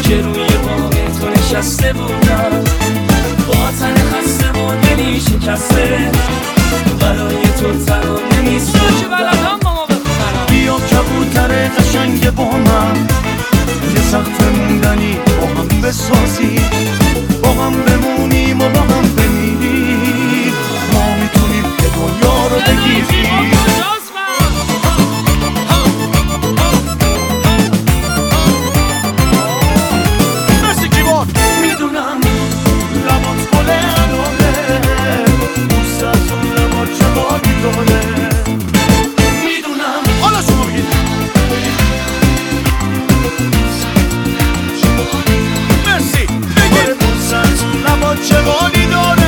که روی باغ تو نشسته بودم، با تن خسته و دلی شکسته برای تو ترانه می‌سازم. بیا کبوتر قشنگ با من که سخت موندنی با هم بسازی، با هم بمونیم و با هم بمیریم، ما میتونیم که دنیا رو بگیریم. میدونم لبات گل اناره، دوست از اون لبات چه باری داره. میدونم حالا شما بگید مرسی بگید دوست از اون لبات چه باری داره.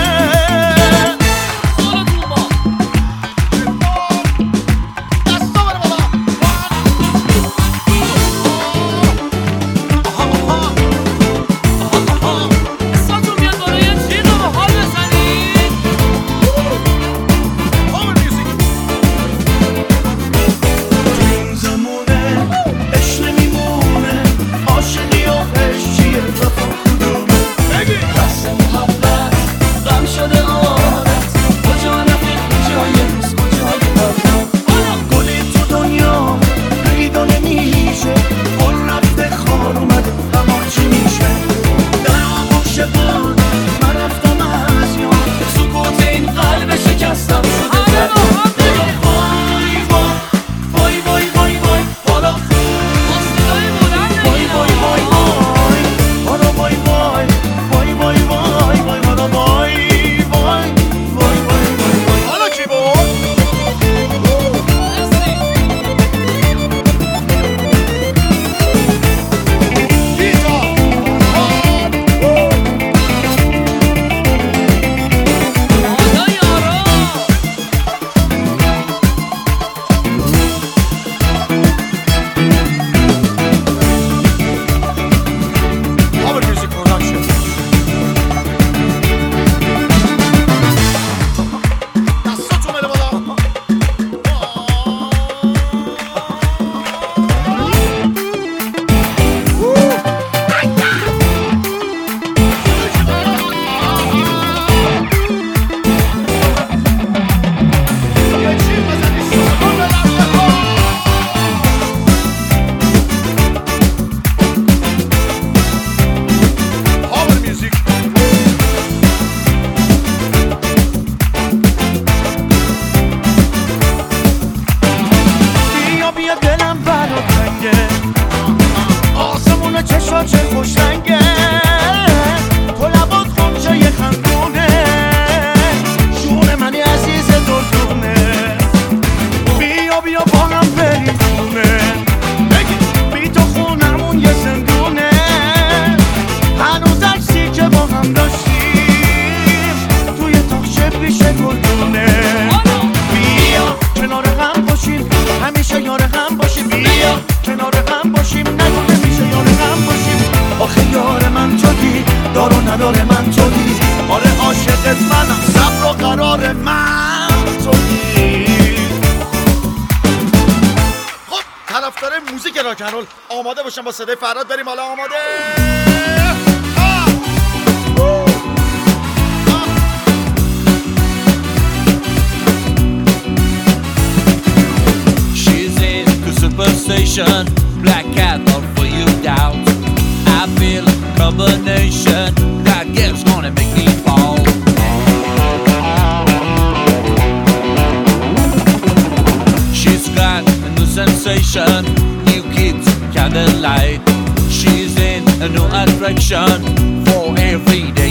چه خوش رنگه تو لبات خونچه خندونه، جون منی عزیز دلدونه، بیا بیا با هم بریم خونه، بی تو خونمون یه زندونه، هنوز عکسی که با هم داشتیم توی تاخچه پیش گلدونه. بیا کنار هم باشیم همیشه یار هم باشیم، بیا کنار هم باشیم نگو نمیشه یار هم باشیم. آخه یار من تویی دار و نداره من تویی، آره عاشقت منم صبر و قرار من تویی. خب طرفدار موزیک راکنرول آماده باشم با صدای فراد بریم حالا. آماده superstition, black cat all for you doubt. I feel a combination that girl's gonna make me fall. She's got a new sensation, new kids candlelight. She's in a new attraction for every day.